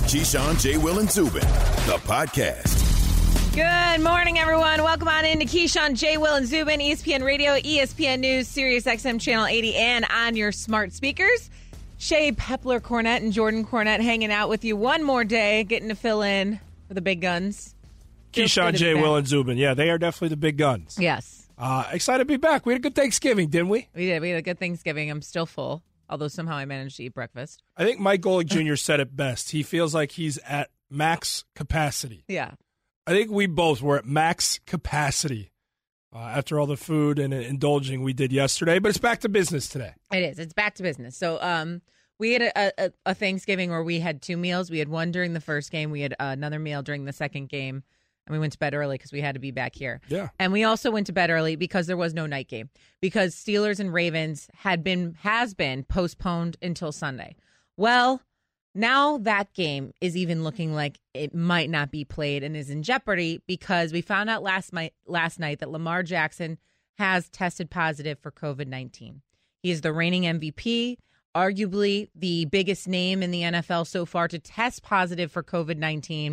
Keyshawn, J. Will, and Zubin, the podcast. Good morning, everyone. Welcome on into Keyshawn, J. Will, and Zubin, ESPN Radio, ESPN News, Sirius XM Channel 80, and on your smart speakers. Shea Pepler Cornett and Jordan Cornett hanging out with you one more day, getting to fill in for the big guns. Keyshawn, J. Will, and Zubin. Yeah, they are definitely the big guns. Yes. Excited to be back. We had a good Thanksgiving, didn't we? We did. We had a good Thanksgiving. I'm still full, although somehow I managed to eat breakfast. I think Mike Golick Jr. said it best. He feels like he's at max capacity. Yeah. I think we both were at max capacity after all the food and indulging we did yesterday, but it's back to business today. It is. It's back to business. So we had a Thanksgiving where we had two meals. We had one during the first game. We had another meal during the second game. And we went to bed early because we had to be back here. Yeah. And we also went to bed early because there was no night game. Because Steelers and Ravens has been postponed until Sunday. Well, now that game is even looking like it might not be played and is in jeopardy because we found out last night that Lamar Jackson has tested positive for COVID-19. He is the reigning MVP, arguably the biggest name in the NFL so far to test positive for COVID-19.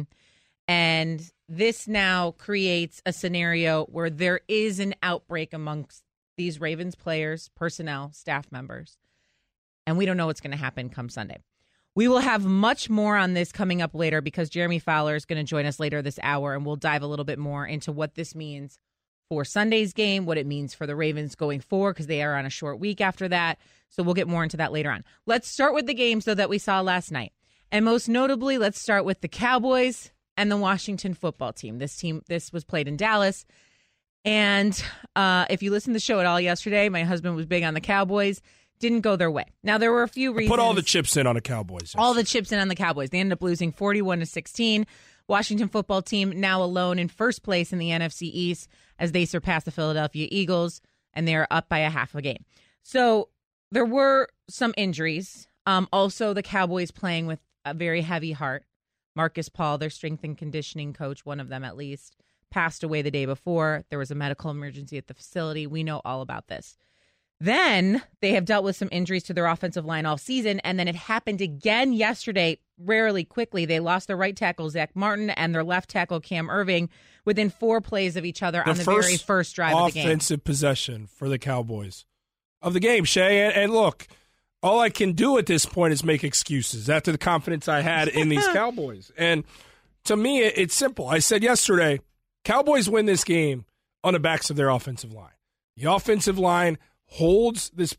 And this now creates a scenario where there is an outbreak amongst these Ravens players, personnel, staff members. And we don't know what's going to happen come Sunday. We will have much more on this coming up later because Jeremy Fowler is going to join us later this hour, and we'll dive a little bit more into what this means for Sunday's game, what it means for the Ravens going forward because they are on a short week after that. So we'll get more into that later on. Let's start with the games, though, that we saw last night. And most notably, let's start with the Cowboys and the Washington football team. This was played in Dallas. And if you listened to the show at all yesterday, my husband was big on the Cowboys. Didn't go their way. Now, there were a few reasons. Put all the chips in on the Cowboys. Yes. All the chips in on the Cowboys. They ended up losing 41-16. Washington football team now alone in first place in the NFC East as they surpass the Philadelphia Eagles, and they're up by a half a game. So there were some injuries. Also, the Cowboys playing with a very heavy heart. Marcus Paul, their strength and conditioning coach, one of them at least, passed away the day before. There was a medical emergency at the facility. We know all about this. Then they have dealt with some injuries to their offensive line all season, and then it happened again yesterday, rarely quickly. They lost their right tackle, Zach Martin, and their left tackle, Cam Irving, within 4 plays of each other on the very first drive of the game. Offensive possession for the Cowboys of the game, Shay. And look, all I can do at this point is make excuses after the confidence I had in these Cowboys. And to me, it's simple. I said yesterday, Cowboys win this game on the backs of their offensive line. The offensive line holds these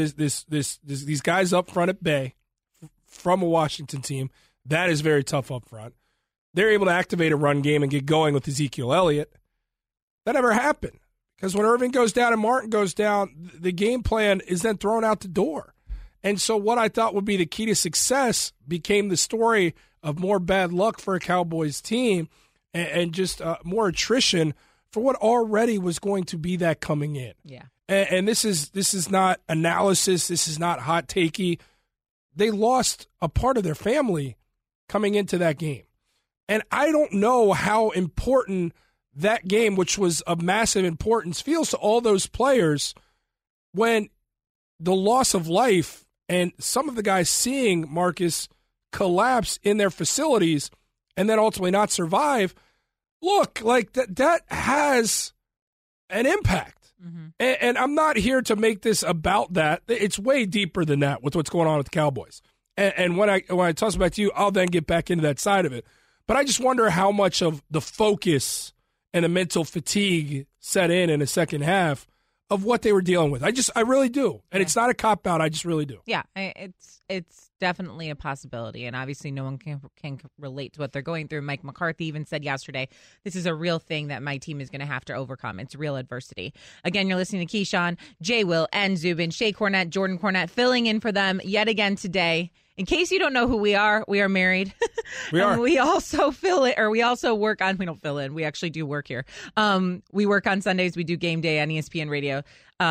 guys up front at bay from a Washington team. That is very tough up front. They're able to activate a run game and get going with Ezekiel Elliott. That never happened because when Irving goes down and Martin goes down, the game plan is then thrown out the door. And so what I thought would be the key to success became the story of more bad luck for a Cowboys team and just more attrition for what already was going to be that coming in. Yeah. And this is not analysis. This is not hot takey. They lost a part of their family coming into that game. And I don't know how important that game, which was of massive importance, feels to all those players when the loss of life and some of the guys seeing Marcus collapse in their facilities and then ultimately not survive, look, like that has an impact. Mm-hmm. And I'm not here to make this about that. It's way deeper than that with what's going on with the Cowboys. And when I toss it back to you, I'll then get back into that side of it. But I just wonder how much of the focus and the mental fatigue set in the second half of what they were dealing with. I really do. And It's not a cop-out. I just really do. Yeah, it's definitely a possibility. And obviously no one can relate to what they're going through. Mike McCarthy even said yesterday, this is a real thing that my team is going to have to overcome. It's real adversity. Again, you're listening to Keyshawn, J. Will, and Zubin. Shea Cornett, Jordan Cornett, filling in for them yet again today. In case you don't know who we are married. We are. We also work on, we don't fill in, we actually do work here. We work on Sundays, we do game day on ESPN Radio.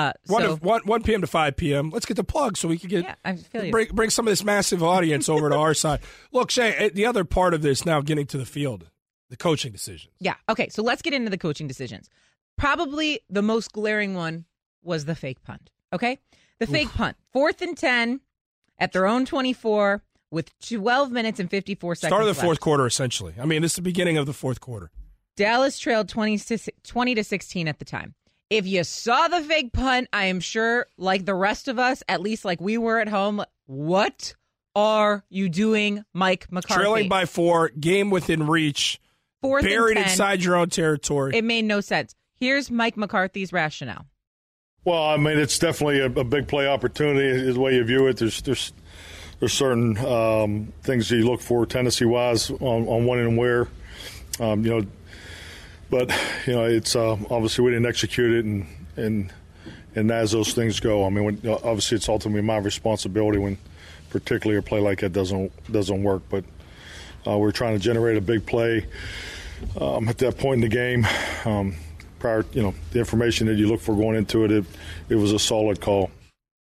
1 p.m. to 5 p.m. Let's get the plug so we can bring some of this massive audience over to our side. Look, Shay, the other part of this now getting to the field, the coaching decisions. Yeah, okay, so let's get into the coaching decisions. Probably the most glaring one was the fake punt, okay? The fake punt. 4th and 10. At their own 24, with 12 minutes and 54 seconds Start of the left. fourth quarter, essentially. I mean, this is the beginning of the fourth quarter. Dallas trailed 20-16 at the time. If you saw the fake punt, I am sure, like the rest of us, at least like we were at home, what are you doing, Mike McCarthy? Trailing by 4, game within reach, Fourth buried and 10. inside your own territory. It made no sense. Here's Mike McCarthy's rationale. Well, I mean, it's definitely a big play opportunity is the way you view it. There's certain things you look for tendency-wise on when and where, But it's obviously we didn't execute it, and as those things go, I mean, obviously it's ultimately my responsibility when, particularly a play like that doesn't work. But we're trying to generate a big play at that point in the game. Prior, the information that you look for going into it, it was a solid call.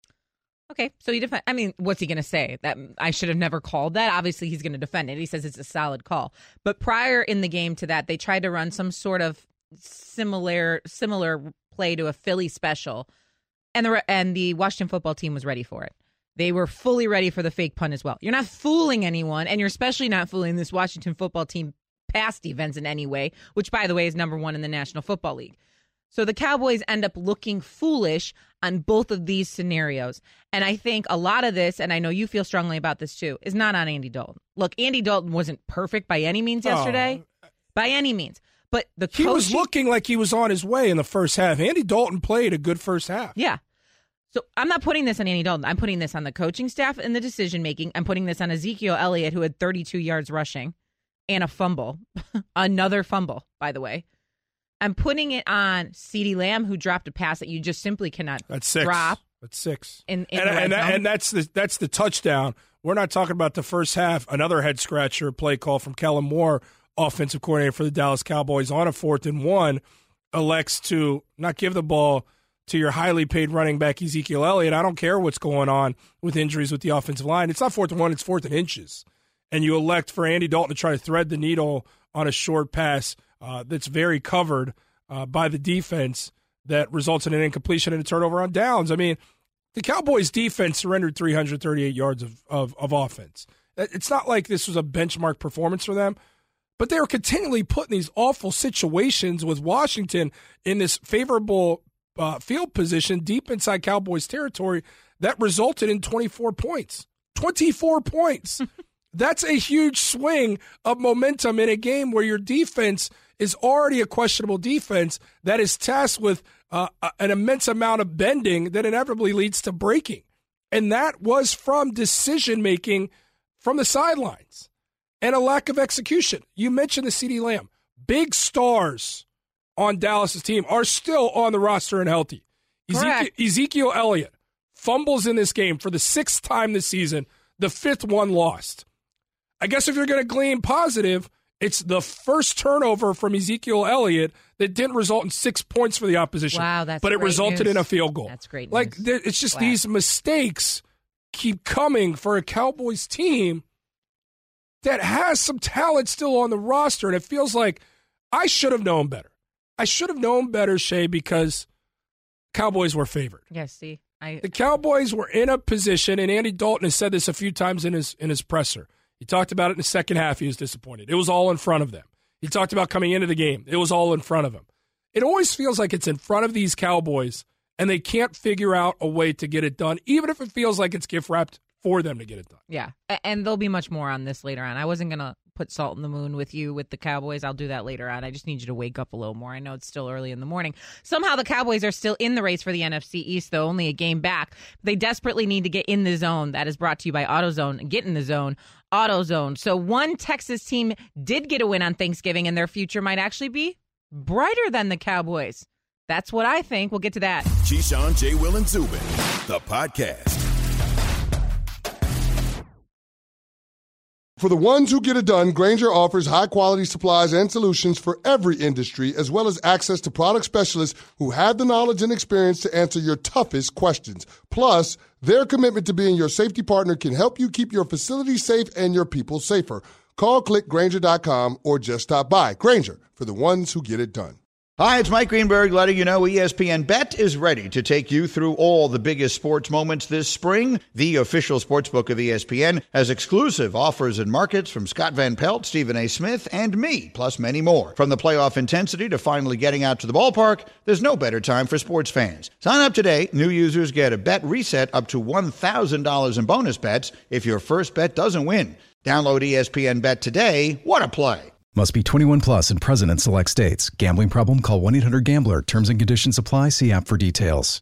Okay, so he defend. I mean, what's he going to say? That I should have never called that? Obviously, he's going to defend it. He says it's a solid call. But prior in the game to that, they tried to run some sort of similar play to a Philly special, and the Washington football team was ready for it. They were fully ready for the fake punt as well. You're not fooling anyone, and you're especially not fooling this Washington football team pass defense in any way, which, by the way, is number 1 in the National Football League. So the Cowboys end up looking foolish on both of these scenarios. And I think a lot of this, and I know you feel strongly about this too, is not on Andy Dalton. Look, Andy Dalton wasn't perfect by any means yesterday. By any means. But he was looking like he was on his way in the first half. Andy Dalton played a good first half. Yeah. So I'm not putting this on Andy Dalton. I'm putting this on the coaching staff and the decision-making. I'm putting this on Ezekiel Elliott, who had 32 yards rushing and a fumble. Another fumble, by the way. I'm putting it on CeeDee Lamb, who dropped a pass that you just simply cannot drop. That's 6. And that's the touchdown. We're not talking about the first half. Another head scratcher play call from Kellen Moore, offensive coordinator for the Dallas Cowboys, on a 4th and 1, elects to not give the ball to your highly paid running back Ezekiel Elliott. I don't care what's going on with injuries with the offensive line. It's not 4th and 1, it's 4th and inches. And you elect for Andy Dalton to try to thread the needle on a short pass that's very covered by the defense that results in an incompletion and a turnover on downs. I mean, the Cowboys' defense surrendered 338 yards of offense. It's not like this was a benchmark performance for them, but they were continually put in these awful situations with Washington in this favorable field position deep inside Cowboys territory that resulted in 24 points. 24 points. That's a huge swing of momentum in a game where your defense is already a questionable defense that is tasked with an immense amount of bending that inevitably leads to breaking. And that was from decision-making from the sidelines and a lack of execution. You mentioned the CeeDee Lamb. Big stars on Dallas' team are still on the roster and healthy. Ezekiel Elliott fumbles in this game for the 6th time this season, the 5th one lost. I guess if you're going to glean positive, it's the first turnover from Ezekiel Elliott that didn't result in 6 points for the opposition. Wow, that's but it great resulted news. in a field goal. That's great news. Like, it's just these mistakes keep coming for a Cowboys team that has some talent still on the roster, and it feels like I should have known better. I should have known better, Shay, because Cowboys were favored. Yes, see. The Cowboys were in a position, and Andy Dalton has said this a few times in his presser. He talked about it in the second half. He was disappointed. It was all in front of them. He talked about coming into the game. It was all in front of him. It always feels like it's in front of these Cowboys, and they can't figure out a way to get it done, even if it feels like it's gift-wrapped for them to get it done. Yeah, and there'll be much more on this later on. I wasn't going to put salt in the moon with you with the Cowboys. I'll do that later on. I just need you to wake up a little more. I know it's still early in the morning. Somehow the Cowboys are still in the race for the NFC East, though, only a game back. They desperately need to get in the zone. That is brought to you by AutoZone. Get in the zone. AutoZone. So one Texas team did get a win on Thanksgiving, and their future might actually be brighter than the Cowboys. That's what I think. We'll get to that. Keyshawn, J. Will, and Zubin, the podcast. For the ones who get it done, Grainger offers high-quality supplies and solutions for every industry, as well as access to product specialists who have the knowledge and experience to answer your toughest questions. Plus, their commitment to being your safety partner can help you keep your facility safe and your people safer. Call, click Grainger.com, or just stop by. Grainger, for the ones who get it done. Hi, it's Mike Greenberg letting you know ESPN Bet is ready to take you through all the biggest sports moments this spring. The official sportsbook of ESPN has exclusive offers and markets from Scott Van Pelt, Stephen A. Smith, and me, plus many more. From the playoff intensity to finally getting out to the ballpark, there's no better time for sports fans. Sign up today. New users get a bet reset up to $1,000 in bonus bets if your first bet doesn't win. Download ESPN Bet today. What a play. Must be 21 plus and present in select states. Gambling problem? Call 1-800-GAMBLER. Terms and conditions apply. See app for details.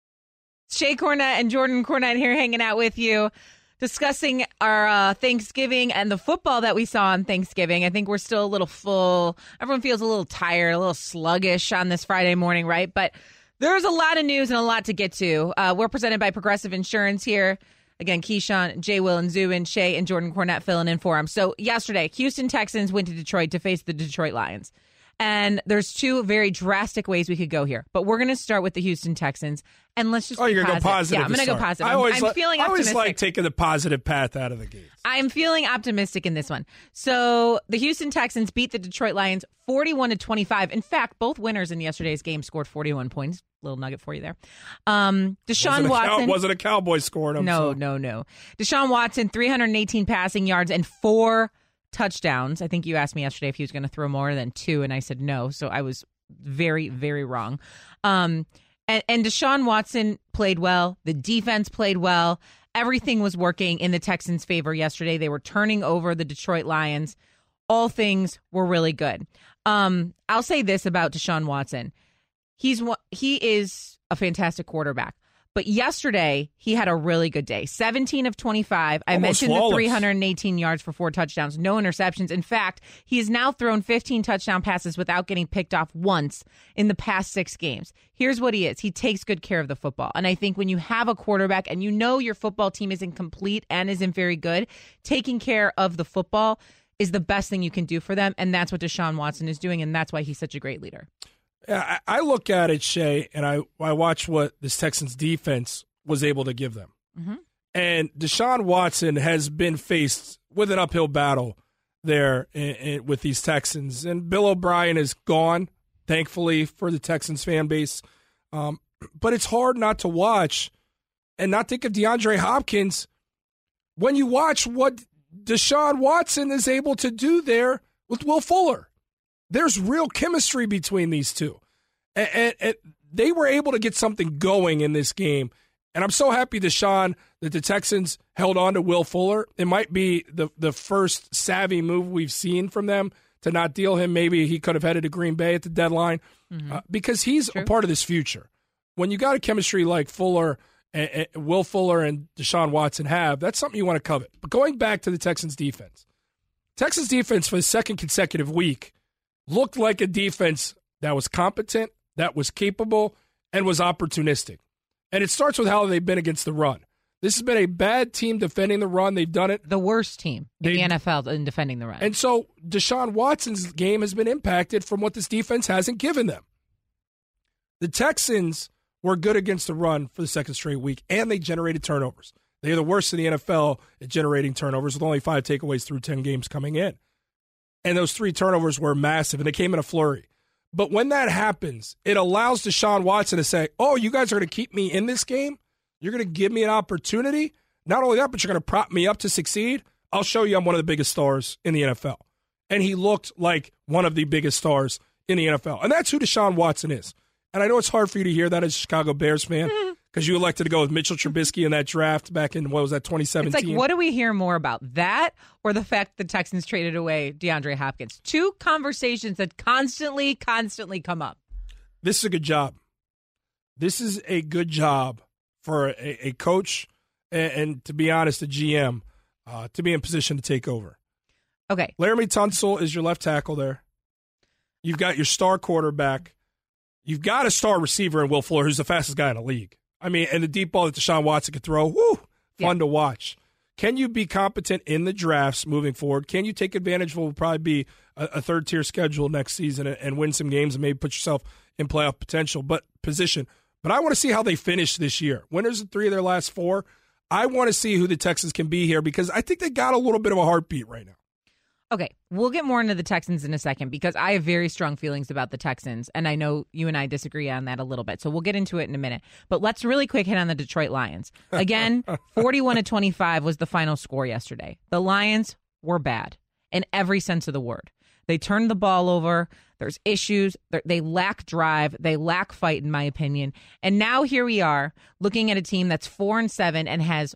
Shay Cornett and Jordan Cornett here hanging out with you, discussing our Thanksgiving and the football that we saw on Thanksgiving. I think we're still a little full. Everyone feels a little tired, a little sluggish on this Friday morning, right? But there's a lot of news and a lot to get to. We're presented by Progressive Insurance here. Again, Keyshawn, Jay, Will, and Zubin, Shay, and Jordan Cornett filling in for him. So yesterday, Houston Texans went to Detroit to face the Detroit Lions. And there's two very drastic ways we could go here. But we're going to start with the Houston Texans. And let's just you're going to go positive. Yeah, I'm going to go positive. I'm feeling optimistic. I always like taking the positive path out of the gates. I'm feeling optimistic in this one. So the Houston Texans beat the Detroit Lions 41-25. In fact, both winners in yesterday's game scored 41 points. Little nugget for you there. Deshaun Watson. Wasn't a Cowboy scoring them. No. Deshaun Watson, 318 passing yards and 4 touchdowns. I think you asked me yesterday if he was going to throw more than 2, and I said no. So I was very, very wrong. And Deshaun Watson played well. The defense played well. Everything was working in the Texans' favor yesterday. They were turning over the Detroit Lions. All things were really good. I'll say this about Deshaun Watson. He is a fantastic quarterback. But yesterday, he had a really good day. 17 of 25. I mentioned the 318 yards for 4 touchdowns, no interceptions. In fact, he has now thrown 15 touchdown passes without getting picked off once in the past 6 games. Here's what he is. He takes good care of the football. And I think when you have a quarterback and you know your football team isn't complete and isn't very good, taking care of the football is the best thing you can do for them. And that's what Deshaun Watson is doing, and that's why he's such a great leader. Yeah, I look at it, Shay, and I watch what this Texans defense was able to give them. Mm-hmm. And Deshaun Watson has been faced with an uphill battle there with these Texans. And Bill O'Brien is gone, thankfully, for the Texans fan base. But it's hard not to watch and not think of DeAndre Hopkins when you watch what Deshaun Watson is able to do there with Will Fuller. There's real chemistry between these two. And they were able to get something going in this game. And I'm so happy, Deshaun, that the Texans held on to Will Fuller. It might be the first savvy move we've seen from them to not deal him. Maybe he could have headed to Green Bay at the deadline because he's a part of this future. When you got a chemistry like Fuller, and Will Fuller and Deshaun Watson have, that's something you want to covet. But going back to the Texans defense for the second consecutive week looked like a defense that was competent, that was capable, and was opportunistic. And it starts with how they've been against the run. This has been a bad team defending the run. They've done it. The worst team in the NFL in defending the run. And so Deshaun Watson's game has been impacted from what this defense hasn't given them. The Texans were good against the run for the second straight week, and they generated turnovers. They are the worst in the NFL at generating turnovers with only 5 takeaways through 10 games coming in. And those 3 turnovers were massive, and they came in a flurry. But when that happens, it allows Deshaun Watson to say, oh, you guys are going to keep me in this game? You're going to give me an opportunity? Not only that, but you're going to prop me up to succeed? I'll show you I'm one of the biggest stars in the NFL. And he looked like one of the biggest stars in the NFL. And that's who Deshaun Watson is. And I know it's hard for you to hear that as a Chicago Bears fan because you elected to go with Mitchell Trubisky in that draft back in, 2017? It's like, what do we hear more about, that or the fact the Texans traded away DeAndre Hopkins? 2 conversations that constantly come up. This is a good job. This is a good job for a coach and, to be honest, a GM to be in position to take over. Okay. Laramie Tunsil is your left tackle there. You've got your star quarterback. You've got a star receiver in Will Fuller, who's the fastest guy in the league. I mean, and the deep ball that Deshaun Watson could throw, fun to watch. Can you be competent in the drafts moving forward? Can you take advantage of what will probably be a third-tier schedule next season and win some games and maybe put yourself in playoff position? But I want to see how they finish this year. Winners in 3 of their last 4. I want to see who the Texans can be here because I think they got a little bit of a heartbeat right now. Okay, we'll get more into the Texans in a second because I have very strong feelings about the Texans, and I know you and I disagree on that a little bit, so we'll get into it in a minute. But let's really quick hit on the Detroit Lions. Again, 41-25 was the final score yesterday. The Lions were bad in every sense of the word. They turned the ball over. There's issues. They lack drive. They lack fight, in my opinion. And now here we are looking at a team that's 4-7 and has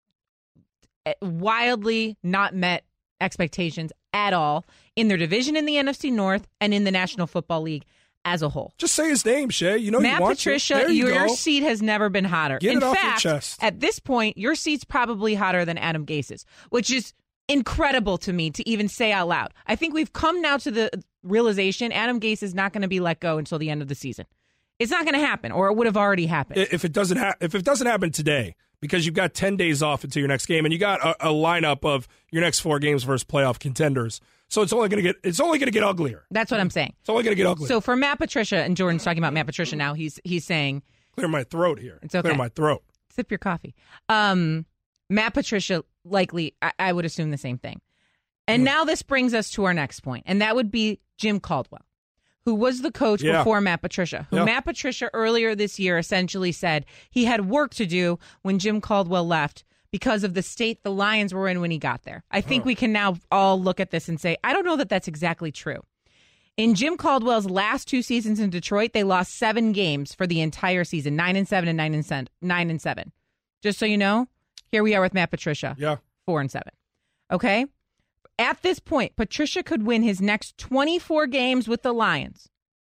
wildly not met expectations at all in their division in the NFC North and in the National Football League as a whole. Just say his name, Shay. You know Matt you want Patricia, to. There you your go. seat has never been hotter. Get in it off fact, your chest. at this point, your seat's probably hotter than Adam Gase's, which is incredible to me to even say out loud. I think we've come now to the realization Adam Gase is not going to be let go until the end of the season. It's not going to happen, or it would have already happened. If it doesn't happen today, because you've got 10 days off until your next game, and you got a lineup of your next 4 games versus playoff contenders, so it's only going to get uglier. That's what I'm saying. It's only going to get uglier. So for Matt Patricia, and Jordan's talking about Matt Patricia now, he's saying, clear my throat here. It's okay. Clear my throat. Sip your coffee. Matt Patricia likely, I would assume the same thing. And now this brings us to our next point, and that would be Jim Caldwell, who was the coach before Matt Patricia, who Matt Patricia earlier this year essentially said he had work to do when Jim Caldwell left because of the state the Lions were in when he got there. I think we can now all look at this and say, I don't know that that's exactly true. In Jim Caldwell's last 2 seasons in Detroit, they lost 7 games for the entire season, 9-7 and 9-7. Just so you know, here we are with Matt Patricia, 4-7. Okay? At this point, Patricia could win his next 24 games with the Lions.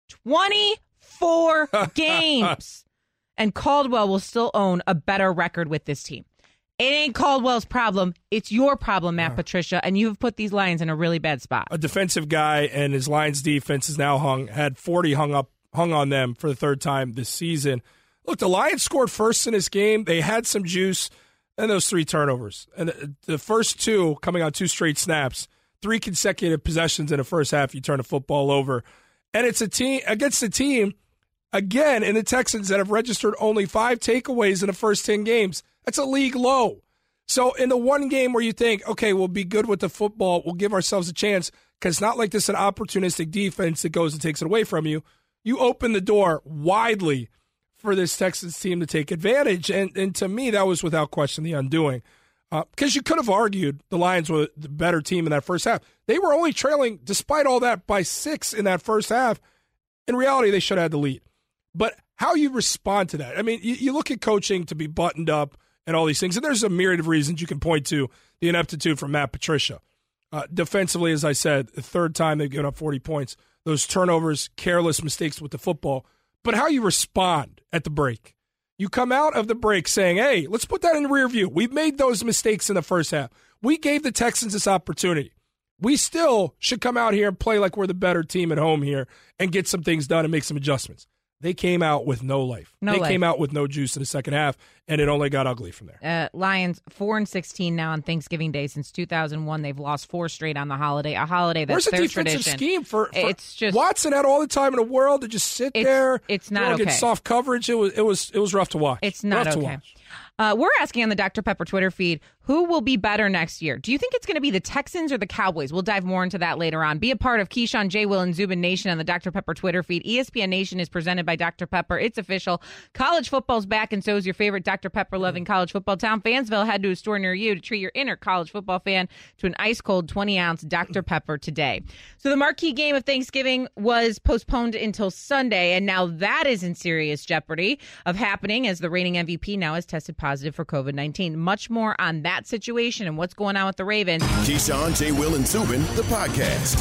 24 games. And Caldwell will still own a better record with this team. It ain't Caldwell's problem. It's your problem, Matt Patricia, and you've put these Lions in a really bad spot. A defensive guy, and his Lions defense is now had 40 hung on them for the 3rd time this season. Look, the Lions scored first in this game. They had some juice, and those 3 turnovers. And the first 2 coming on 2 straight snaps, 3 consecutive possessions in the first half, you turn the football over. And it's a team against a team, again, in the Texans that have registered only 5 takeaways in the first 10 games. That's a league low. So in the one game where you think, okay, we'll be good with the football, we'll give ourselves a chance, because it's not like this an opportunistic defense that goes and takes it away from you. You open the door widely for this Texans team to take advantage. And to me, that was without question the undoing. Because you could have argued the Lions were the better team in that first half. They were only trailing, despite all that, by 6 in that first half. In reality, they should have had the lead. But how you respond to that, I mean, you look at coaching to be buttoned up and all these things, and there's a myriad of reasons you can point to the ineptitude from Matt Patricia. Defensively, as I said, the 3rd time they've given up 40 points. Those turnovers, careless mistakes with the football. But how you respond at the break. You come out of the break saying, hey, let's put that in the rear view. We've made those mistakes in the first half. We gave the Texans this opportunity. We still should come out here and play like we're the better team at home here and get some things done and make some adjustments. They came out with no life. They came out with no juice in the second half, and it only got ugly from there. Lions 4-16 now on Thanksgiving Day since 2001. They've lost 4 straight on the holiday. A holiday that's their tradition. Where's the defensive scheme for it's just Watson had all the time in the world to just sit there. It's not okay. Get soft coverage. It was rough to watch. It's not rough okay. To watch. We're asking on the Dr. Pepper Twitter feed, who will be better next year? Do you think it's going to be the Texans or the Cowboys? We'll dive more into that later on. Be a part of Keyshawn, J. Will, and Zubin Nation on the Dr. Pepper Twitter feed. ESPN Nation is presented by Dr. Pepper. It's official. College football's back, and so is your favorite Dr. Pepper-loving college football town. Fansville head to a store near you to treat your inner college football fan to an ice-cold 20-ounce Dr. Pepper today. So the marquee game of Thanksgiving was postponed until Sunday, and now that is in serious jeopardy of happening as the reigning MVP now has tested positive for COVID-19. Much more on that situation and what's going on with the Ravens. Keyshawn, J. Will, and Zubin, the podcast.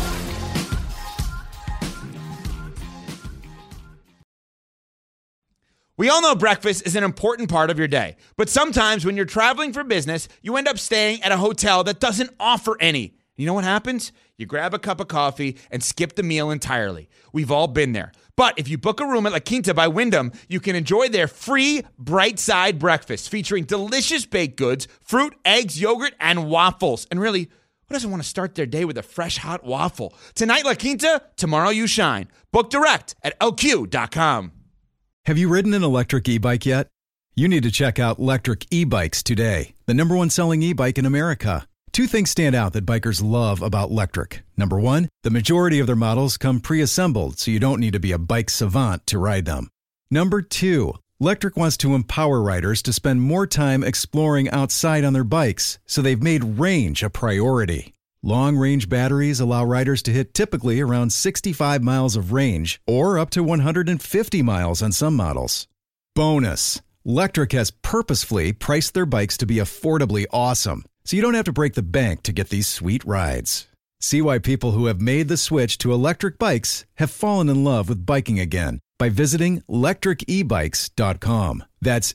We all know breakfast is an important part of your day, but sometimes when you're traveling for business, you end up staying at a hotel that doesn't offer any. You know what happens? You grab a cup of coffee and skip the meal entirely. We've all been there. But if you book a room at La Quinta by Wyndham, you can enjoy their free Bright Side breakfast featuring delicious baked goods, fruit, eggs, yogurt, and waffles. And really, who doesn't want to start their day with a fresh, hot waffle? Tonight, La Quinta, tomorrow you shine. Book direct at lq.com. Have you ridden an electric e-bike yet? You need to check out Electric E-Bikes today, the #1 selling e-bike in America. Two things stand out that bikers love about Lectric. Number one, the majority of their models come pre-assembled, so you don't need to be a bike savant to ride them. Number two, Lectric wants to empower riders to spend more time exploring outside on their bikes, so they've made range a priority. Long-range batteries allow riders to hit typically around 65 miles of range, or up to 150 miles on some models. Bonus, Lectric has purposefully priced their bikes to be affordably awesome, so you don't have to break the bank to get these sweet rides. See why people who have made the switch to electric bikes have fallen in love with biking again by visiting lectricebikes.com. That's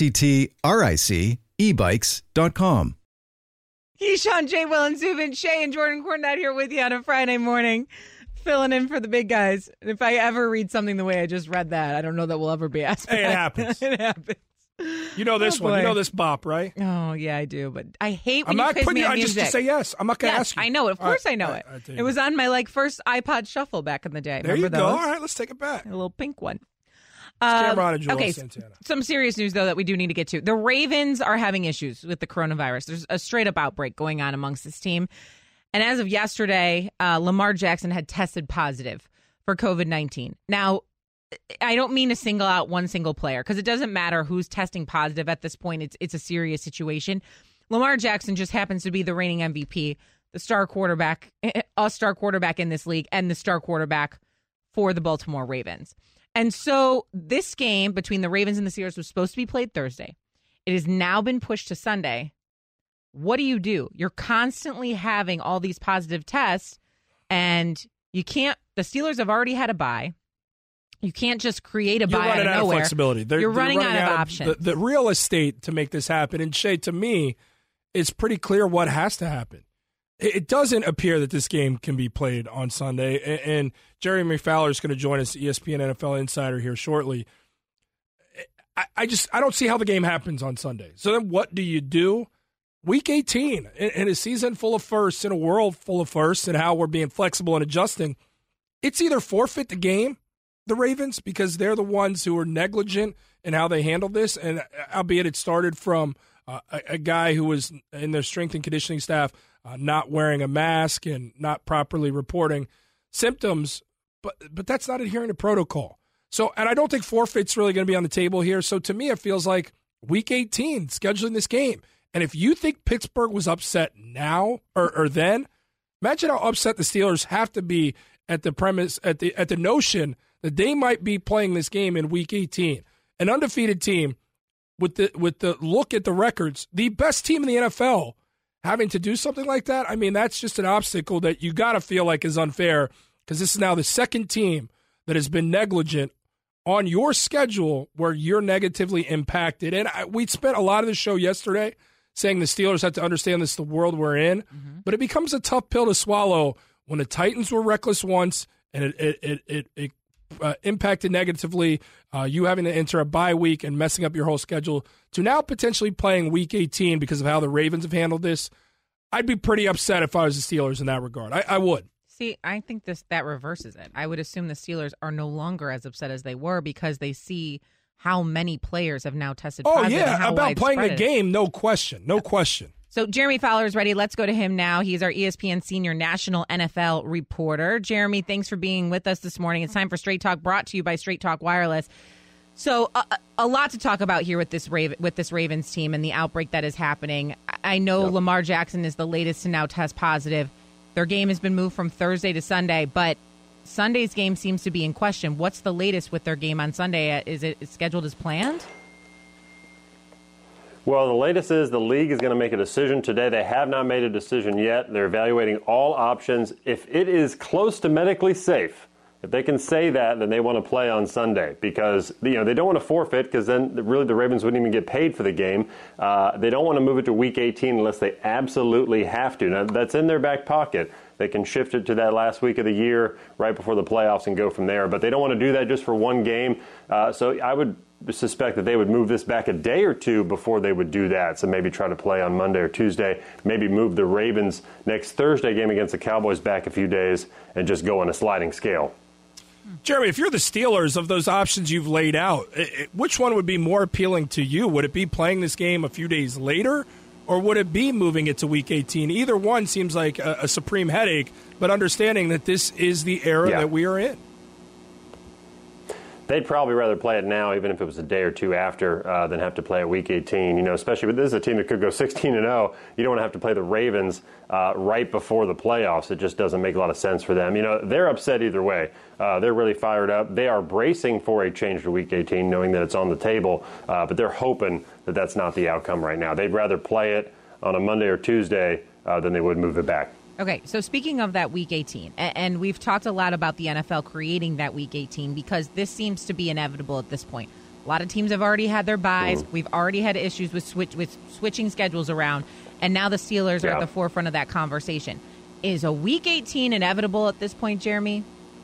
LECTRIC ebikes.com. Keyshawn, J. Will, and Zubin, Shay, and Jordan Cornette here with you on a Friday morning, filling in for the big guys. And if I ever read something the way I just read that, I don't know that we'll ever be asked. Hey, it happens. It happens. You know this one. You know this bop, right? Oh, yeah, I do. But I hate when I'm you not putting you. on I music. just say yes. I'm not going to ask you. I know it. Of course I know it. It was on my first iPod Shuffle back in the day. There Remember you go. those? All right, let's take it back. A little pink one. Cameron and Joel okay, Santana. some serious news, though, that we do need to get to. The Ravens are having issues with the coronavirus. There's a straight-up outbreak going on amongst this team. And as of yesterday, Lamar Jackson had tested positive for COVID-19. Now, I don't mean to single out one single player, because it doesn't matter who's testing positive at this point. It's a serious situation. Lamar Jackson just happens to be the reigning MVP, the star quarterback, a star quarterback in this league, and the star quarterback for the Baltimore Ravens. And so this game between the Ravens and the Steelers was supposed to be played Thursday. It has now been pushed to Sunday. What do? You're constantly having all these positive tests, and you can't. The Steelers have already had a bye. You can't just create a bye out of nowhere. You're running out of flexibility. You're running out of options. The real estate to make this happen. And Shay, to me, it's pretty clear what has to happen. It doesn't appear that this game can be played on Sunday. And Jeremy Fowler is going to join us, ESPN NFL Insider, here shortly. I don't see how the game happens on Sunday. So then what do you do? Week 18, in a season full of firsts, in a world full of firsts, and how we're being flexible and adjusting, it's either forfeit the game, the Ravens, because they're the ones who are negligent in how they handle this, and albeit it started from a guy who was in their strength and conditioning staff not wearing a mask and not properly reporting symptoms, but that's not adhering to protocol. So, and I don't think forfeit's really going to be on the table here. So to me, it feels like Week 18, scheduling this game. And if you think Pittsburgh was upset now or then, imagine how upset the Steelers have to be at the premise, at the notion that they might be playing this game in Week 18. An undefeated team with the look at the records, the best team in the NFL, having to do something like that. I mean, that's just an obstacle that you got to feel like is unfair, because this is now the second team that has been negligent on your schedule where you're negatively impacted. And we spent a lot of the show yesterday saying the Steelers have to understand this is the world we're in, but it becomes a tough pill to swallow when the Titans were reckless once and it impacted negatively, you having to enter a bye week and messing up your whole schedule, to now potentially playing Week 18 because of how the Ravens have handled this. I'd be pretty upset if I was the Steelers in that regard. I would. See, I think that reverses it. I would assume the Steelers are no longer as upset as they were because they see how many players have now tested positive. Oh, yeah, about playing the game, no question. No question. So Jeremy Fowler is ready. Let's go to him now. He's our ESPN senior national NFL reporter. Jeremy, thanks for being with us this morning. It's time for Straight Talk, brought to you by Straight Talk Wireless. So a lot to talk about here with this Ravens team and the outbreak that is happening. I know Lamar Jackson is the latest to now test positive. Their game has been moved from Thursday to Sunday, but Sunday's game seems to be in question. What's the latest with their game on Sunday? Is it scheduled as planned? Well, the latest is the league is going to make a decision today. They have not made a decision yet. They're evaluating all options. If it is close to medically safe, if they can say that, then they want to play on Sunday, because they don't want to forfeit, because then really the Ravens wouldn't even get paid for the game. They don't want to move it to Week 18 unless they absolutely have to. Now, that's in their back pocket. They can shift it to that last week of the year right before the playoffs and go from there. But they don't want to do that just for one game. So I would suspect that they would move this back a day or two before they would do that. So maybe try to play on Monday or Tuesday, maybe move the Ravens next Thursday game against the Cowboys back a few days and just go on a sliding scale. Jeremy, if you're the Steelers, of those options you've laid out, which one would be more appealing to you? Would it be playing this game a few days later, or would it be moving it to Week 18? Either one seems like a supreme headache, but understanding that this is the era that we are in. They'd probably rather play it now, even if it was a day or two after, than have to play at Week 18. Especially with this is a team that could go 16-0. You don't want to have to play the Ravens right before the playoffs. It just doesn't make a lot of sense for them. They're upset either way. They're really fired up. They are bracing for a change to Week 18, knowing that it's on the table, but they're hoping that that's not the outcome right now. They'd rather play it on a Monday or Tuesday than they would move it back. Okay, so speaking of that Week 18, and we've talked a lot about the NFL creating that Week 18 because this seems to be inevitable at this point. A lot of teams have already had their byes. We've already had issues with switching schedules around, and now the Steelers are at the forefront of that conversation. Is a Week 18 inevitable at this point, Jeremy?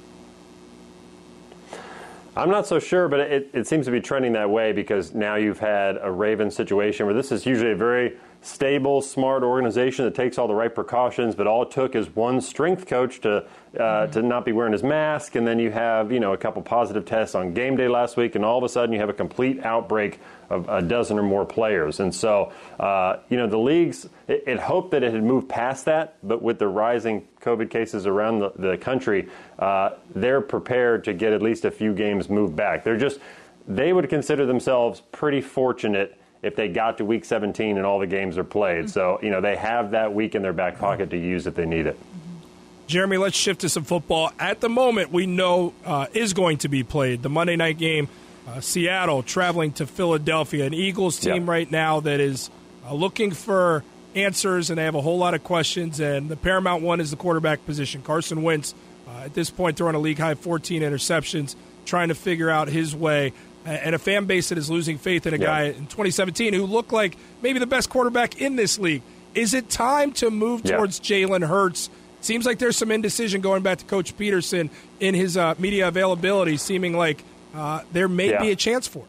I'm not so sure, but it seems to be trending that way because now you've had a Ravens situation where this is usually a very stable, smart organization that takes all the right precautions, but all it took is one strength coach to not be wearing his mask, and then you have a couple positive tests on game day last week, and all of a sudden you have a complete outbreak of a dozen or more players. And so, the leagues, it hoped that it had moved past that, but with the rising COVID cases around the country, they're prepared to get at least a few games moved back. They would consider themselves pretty fortunate if they got to Week 17 and all the games are played. So, they have that week in their back pocket to use if they need it. Jeremy, let's shift to some football. At the moment, we know is going to be played. The Monday night game, Seattle traveling to Philadelphia, an Eagles team right now that is looking for answers, and they have a whole lot of questions. And the paramount one is the quarterback position. Carson Wentz, at this point, throwing a league-high 14 interceptions, trying to figure out his way. And a fan base that is losing faith in a guy in 2017 who looked like maybe the best quarterback in this league. Is it time to move towards Jalen Hurts? Seems like there's some indecision going back to Coach Peterson in his media availability, seeming like there may be a chance for it.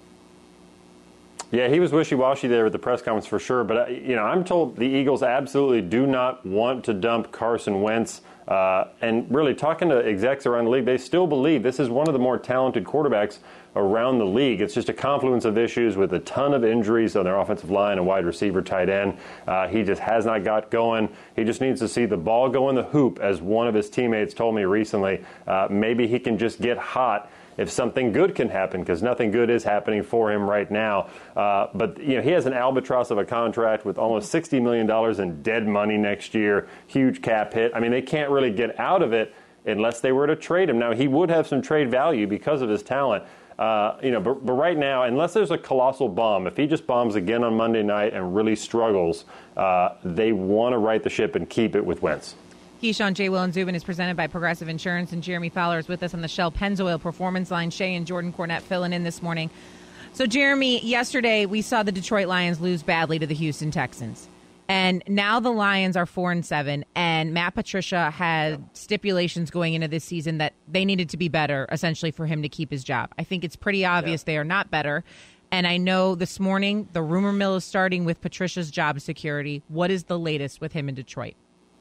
Yeah, he was wishy-washy there at the press conference for sure. But, I'm told the Eagles absolutely do not want to dump Carson Wentz. And really, talking to execs around the league, they still believe this is one of the more talented quarterbacks around the league. It's just a confluence of issues with a ton of injuries on their offensive line and wide receiver, tight end. He just has not got going. He just needs to see the ball go in the hoop, as one of his teammates told me recently. Maybe he can just get hot if something good can happen, because nothing good is happening for him right now. But he has an albatross of a contract with almost $60 million in dead money next year, huge cap hit. I mean, they can't really get out of it unless they were to trade him. Now, he would have some trade value because of his talent. But right now, unless there's a colossal bomb, if he just bombs again on Monday night and really struggles, they want to right the ship and keep it with Wentz. Keyshawn, J. Will, and Zubin is presented by Progressive Insurance, and Jeremy Fowler is with us on the Shell Pennzoil Performance Line. Shay and Jordan Cornette filling in this morning. So, Jeremy, yesterday we saw the Detroit Lions lose badly to the Houston Texans. And now the Lions are 4-7, and Matt Patricia had stipulations going into this season that they needed to be better, essentially, for him to keep his job. I think it's pretty obvious they are not better. And I know this morning the rumor mill is starting with Patricia's job security. What is the latest with him in Detroit?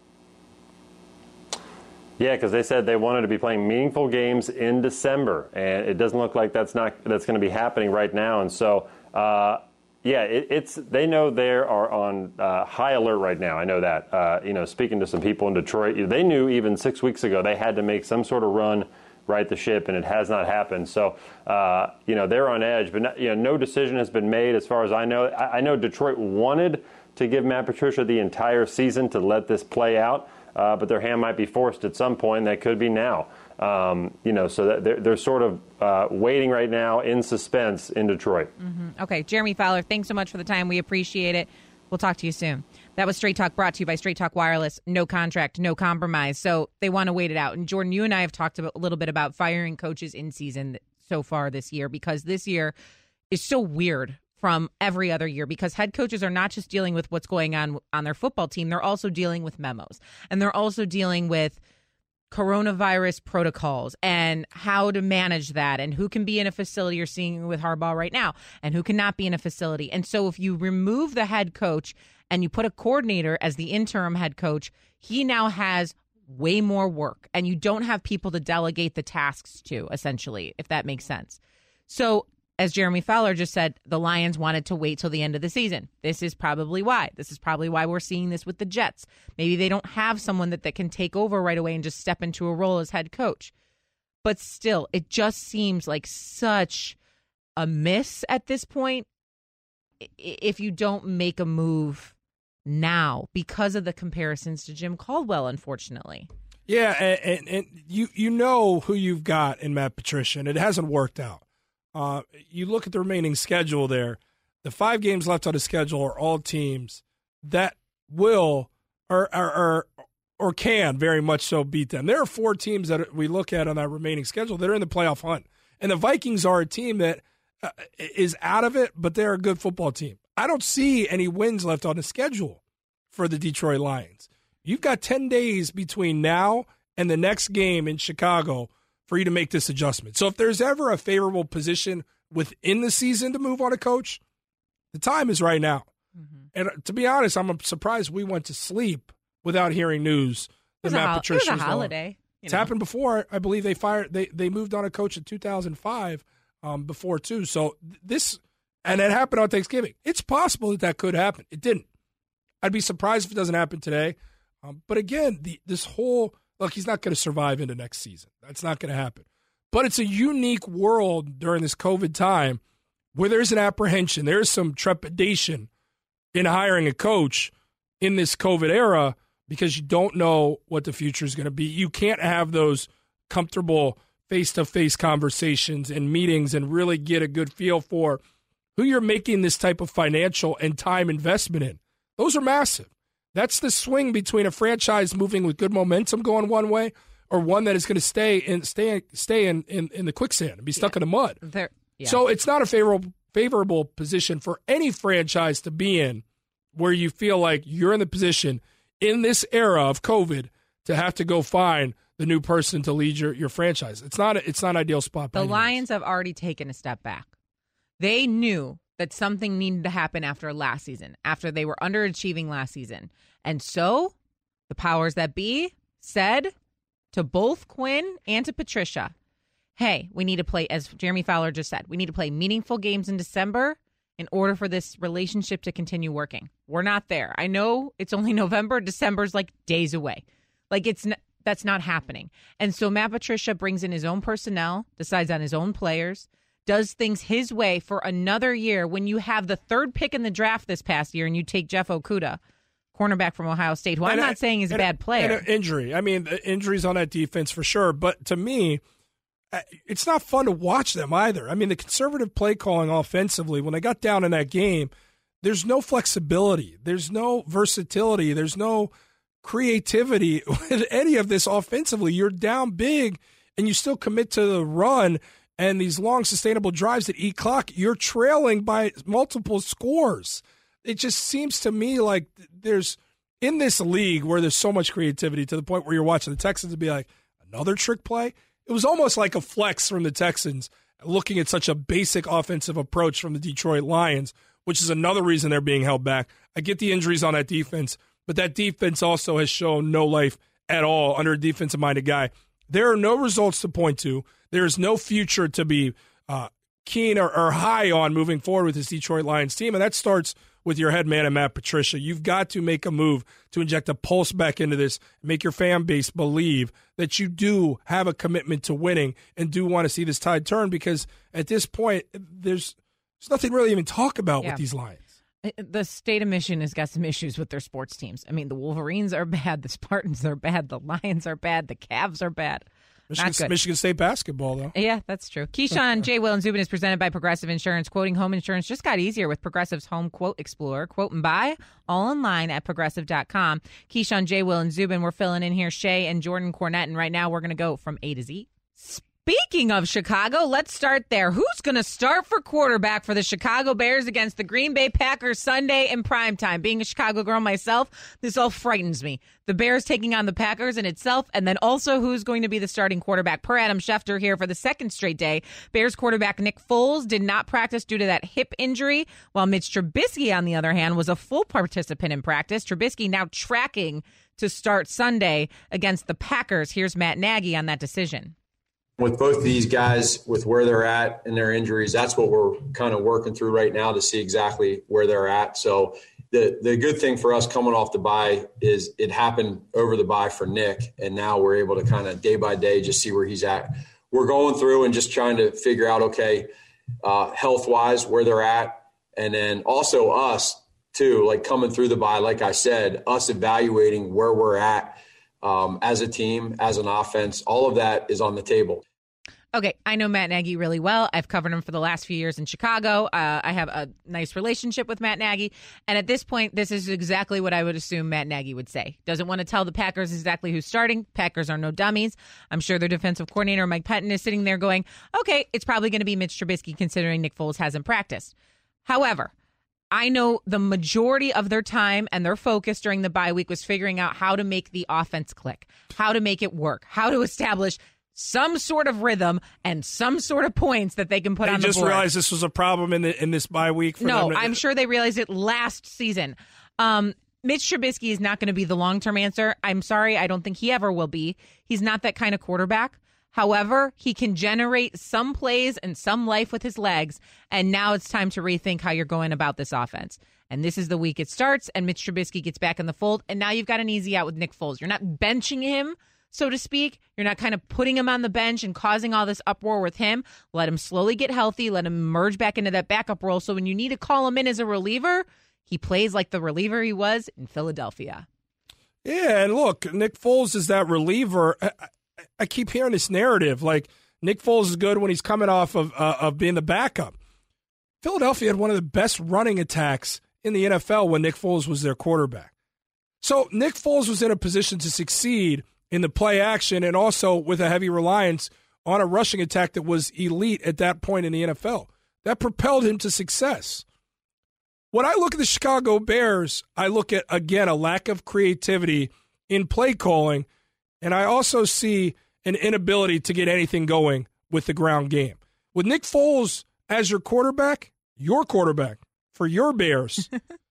Yeah, because they said they wanted to be playing meaningful games in December, and it doesn't look like that's going to be happening right now. And so, they know they are on high alert right now. I know that. Speaking to some people in Detroit, they knew even 6 weeks ago they had to make some sort of run, right the ship, and it has not happened. So, they're on edge. But no decision has been made as far as I know. I know Detroit wanted to give Matt Patricia the entire season to let this play out. But their hand might be forced at some point. That could be now. So that they're sort of waiting right now in suspense in Detroit. Mm-hmm. Okay, Jeremy Fowler, thanks so much for the time. We appreciate it. We'll talk to you soon. That was Straight Talk, brought to you by Straight Talk Wireless. No contract, no compromise. So they want to wait it out. And Jordan, you and I have talked a little bit about firing coaches in season so far this year, because this year is so weird from every other year, because head coaches are not just dealing with what's going on their football team. They're also dealing with memos, and they're also dealing with coronavirus protocols and how to manage that, and who can be in a facility. You're seeing with Harbaugh right now, and who cannot be in a facility. And so if you remove the head coach and you put a coordinator as the interim head coach, he now has way more work, and you don't have people to delegate the tasks to, essentially, if that makes sense. So as Jeremy Fowler just said, the Lions wanted to wait till the end of the season. This is probably why. This is probably why we're seeing this with the Jets. Maybe they don't have someone that can take over right away and just step into a role as head coach. But still, it just seems like such a miss at this point if you don't make a move now because of the comparisons to Jim Caldwell, unfortunately. Yeah, and you know who you've got in Matt Patricia, and it hasn't worked out. You look at the remaining schedule there. The 5 games left on the schedule are all teams that will or can very much so beat them. There are 4 teams that we look at on that remaining schedule that are in the playoff hunt. And the Vikings are a team that is out of it, but they're a good football team. I don't see any wins left on the schedule for the Detroit Lions. You've got 10 days between now and the next game in Chicago for you to make this adjustment. So if there's ever a favorable position within the season to move on a coach, the time is right now. Mm-hmm. And to be honest, I'm surprised we went to sleep without hearing news that Matt Patricia was a holiday. It's happened before. I believe they moved on a coach in 2005 before too. So and it happened on Thanksgiving. It's possible that could happen. It didn't. I'd be surprised if it doesn't happen today. But again, this whole look, he's not going to survive into next season. That's not going to happen. But it's a unique world during this COVID time where there's an apprehension. There's some trepidation in hiring a coach in this COVID era because you don't know what the future is going to be. You can't have those comfortable face-to-face conversations and meetings and really get a good feel for who you're making this type of financial and time investment in. Those are massive. That's the swing between a franchise moving with good momentum going one way or one that is going to stay in the quicksand and be stuck in the mud. So it's not a favorable position for any franchise to be in where you feel like you're in the position in this era of COVID to have to go find the new person to lead your franchise. It's not an ideal spot. The Lions have already taken a step back. They knew that something needed to happen after last season, after they were underachieving last season. And so the powers that be said to both Quinn and to Patricia, hey, we need to play, as Jeremy Fowler just said, we need to play meaningful games in December in order for this relationship to continue working. We're not there. I know it's only November. December's like days away. That's not happening. And so Matt Patricia brings in his own personnel, decides on his own players, does things his way for another year when you have the 3rd pick in the draft this past year and you take Jeff Okudah, cornerback from Ohio State, who I'm not saying is a bad player. And an injury. I mean, injuries on that defense for sure. But to me, it's not fun to watch them either. I mean, the conservative play calling offensively, when they got down in that game, there's no flexibility. There's no versatility. There's no creativity with any of this offensively. You're down big, and you still commit to the run and these long, sustainable drives that eat clock. You're trailing by multiple scores. It just seems to me like there's, in this league where there's so much creativity to the point where you're watching the Texans and be like, another trick play? It was almost like a flex from the Texans looking at such a basic offensive approach from the Detroit Lions, which is another reason they're being held back. I get the injuries on that defense, but that defense also has shown no life at all under a defensive-minded guy. There are no results to point to. There is no future to be keen or high on moving forward with this Detroit Lions team, and that starts with your head man and Matt Patricia. You've got to make a move to inject a pulse back into this, make your fan base believe that you do have a commitment to winning and do want to see this tide turn, because at this point, there's nothing really even talk about with these Lions. The state of Michigan has got some issues with their sports teams. I mean, the Wolverines are bad, the Spartans are bad, the Lions are bad, the Cavs are bad. Michigan State basketball, though. Yeah, that's true. Keyshawn, J. Will, and Zubin is presented by Progressive Insurance. Quoting home insurance just got easier with Progressive's Home Quote Explorer. Quote and buy all online at Progressive.com. Keyshawn, J. Will, and Zubin, we're filling in here. Shay and Jordan Cornette, and right now we're going to go from A to Z. Speaking of Chicago, let's start there. Who's going to start for quarterback for the Chicago Bears against the Green Bay Packers Sunday in primetime? Being a Chicago girl myself, this all frightens me. The Bears taking on the Packers in itself, and then also who's going to be the starting quarterback. Per Adam Schefter here for the second straight day. Bears quarterback Nick Foles did not practice due to that hip injury, while Mitch Trubisky, on the other hand, was a full participant in practice. Trubisky now tracking to start Sunday against the Packers. Here's Matt Nagy on that decision. With both of these guys, with where they're at and their injuries, that's what we're kind of working through right now to see exactly where they're at. So the good thing for us coming off the bye is it happened over the bye for Nick, and now we're able to kind of day by day just see where he's at. We're going through and just trying to figure out, okay, health-wise, where they're at, and then also us too, like coming through the bye, like I said, us evaluating where we're at as a team, as an offense, all of that is on the table. Okay, I know Matt Nagy really well. I've covered him for the last few years in Chicago. I have a nice relationship with Matt Nagy. And at this point, this is exactly what I would assume Matt Nagy would say. Doesn't want to tell the Packers exactly who's starting. Packers are no dummies. I'm sure their defensive coordinator, Mike Pettin, is sitting there going, okay, it's probably going to be Mitch Trubisky considering Nick Foles hasn't practiced. However, I know the majority of their time and their focus during the bye week was figuring out how to make the offense click, how to make it work, how to establish some sort of rhythm and some sort of points that they can put on the board. They just realized this was a problem in this bye week for them. No, I'm sure they realized it last season. Mitch Trubisky is not going to be the long-term answer. I'm sorry, I don't think he ever will be. He's not that kind of quarterback. However, he can generate some plays and some life with his legs, and now it's time to rethink how you're going about this offense. And this is the week it starts, and Mitch Trubisky gets back in the fold, and now you've got an easy out with Nick Foles. You're not benching him, so to speak. You're not kind of putting him on the bench and causing all this uproar with him. Let him slowly get healthy. Let him merge back into that backup role, so when you need to call him in as a reliever, he plays like the reliever he was in Philadelphia. Yeah, and look, Nick Foles is that reliever. I keep hearing this narrative, like Nick Foles is good when he's coming off of being the backup. Philadelphia had one of the best running attacks in the NFL when Nick Foles was their quarterback. So Nick Foles was in a position to succeed in the play action and also with a heavy reliance on a rushing attack that was elite at that point in the NFL. That propelled him to success. When I look at the Chicago Bears, I look at, again, a lack of creativity in play calling, and I also see an inability to get anything going with the ground game. With Nick Foles as your quarterback for your Bears,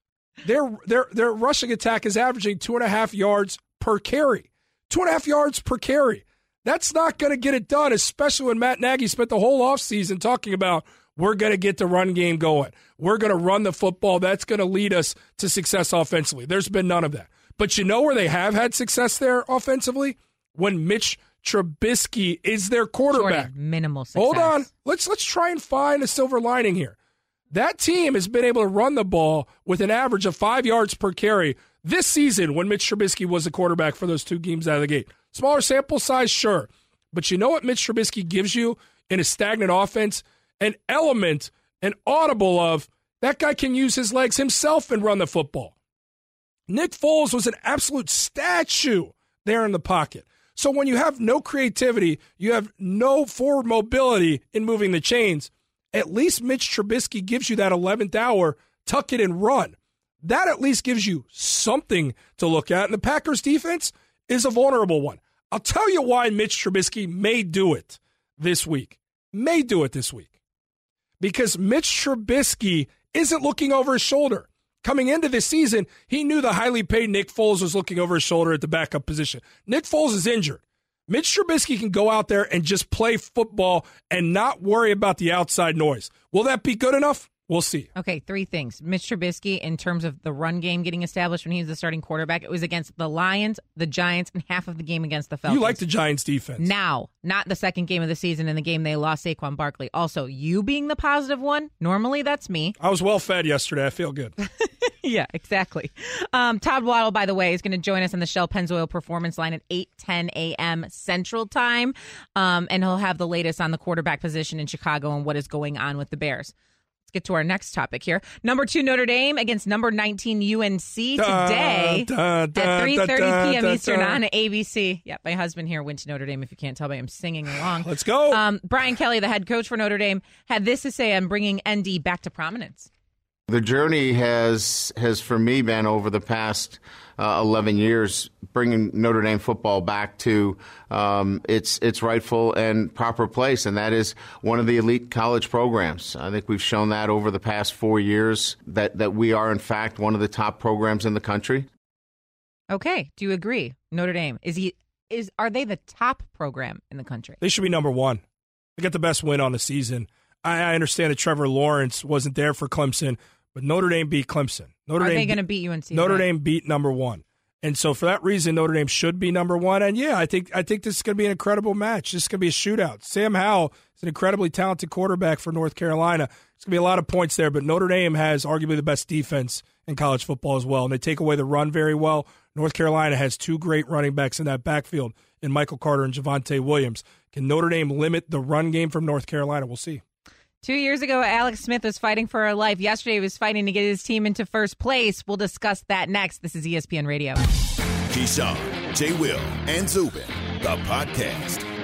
their rushing attack is averaging 2.5 yards per carry. 2.5 yards per carry. That's not going to get it done, especially when Matt Nagy spent the whole offseason talking about we're going to get the run game going. We're going to run the football. That's going to lead us to success offensively. There's been none of that. But you know where they have had success there offensively? When Mitch Trubisky is their quarterback. Jordan, minimal success. Hold on. Let's try and find a silver lining here. That team has been able to run the ball with an average of 5 yards per carry this season when Mitch Trubisky was the quarterback for those 2 games out of the gate. Smaller sample size, sure. But you know what Mitch Trubisky gives you in a stagnant offense? An element, an audible of that guy can use his legs himself and run the football. Nick Foles was an absolute statue there in the pocket. So when you have no creativity, you have no forward mobility in moving the chains, at least Mitch Trubisky gives you that 11th hour, tuck it and run. That at least gives you something to look at. And the Packers defense is a vulnerable one. I'll tell you why Mitch Trubisky may do it this week. Because Mitch Trubisky isn't looking over his shoulder. Coming into this season, he knew the highly paid Nick Foles was looking over his shoulder at the backup position. Nick Foles is injured. Mitch Trubisky can go out there and just play football and not worry about the outside noise. Will that be good enough? We'll see. Okay, 3 things. Mitch Trubisky, in terms of the run game getting established when he was the starting quarterback, it was against the Lions, the Giants, and half of the game against the Falcons. You like the Giants' defense. Now, not the second game of the season in the game they lost Saquon Barkley. Also, you being the positive one, normally that's me. I was well fed yesterday. I feel good. Yeah, exactly. Todd Waddle, by the way, is going to join us on the Shell Pennzoil Performance Line at 8:10 a.m. Central Time, and he'll have the latest on the quarterback position in Chicago and what is going on with the Bears. Get to our next topic here. Number 2 Notre Dame against number 19 UNC today at 3:30 p.m. Eastern on ABC. Yeah, my husband here went to Notre Dame, if you can't tell by him singing along. Let's go. Brian Kelly, the head coach for Notre Dame, had this to say on bringing ND back to prominence. The journey has for me been over the past 11 years bringing Notre Dame football back to its rightful and proper place, and that is one of the elite college programs. I think we've shown that over the past 4 years that we are, in fact, one of the top programs in the country. Okay. Do you agree? Notre Dame, is are they the top program in the country? They should be number one. They got the best win on the season. I understand that Trevor Lawrence wasn't there for Clemson, but Notre Dame beat Clemson. Are they going to beat UNC? Notre Dame beat number one. And so for that reason, Notre Dame should be number one. And yeah, I think this is going to be an incredible match. This is going to be a shootout. Sam Howell is an incredibly talented quarterback for North Carolina. It's going to be a lot of points there, but Notre Dame has arguably the best defense in college football as well. And they take away the run very well. North Carolina has two great running backs in that backfield in Michael Carter and Javonte Williams. Can Notre Dame limit the run game from North Carolina? We'll see. 2 years ago, Alex Smith was fighting for her life. Yesterday, he was fighting to get his team into first place. We'll discuss that next. This is ESPN Radio. Keyshawn, J. Will, and Zubin, the podcast.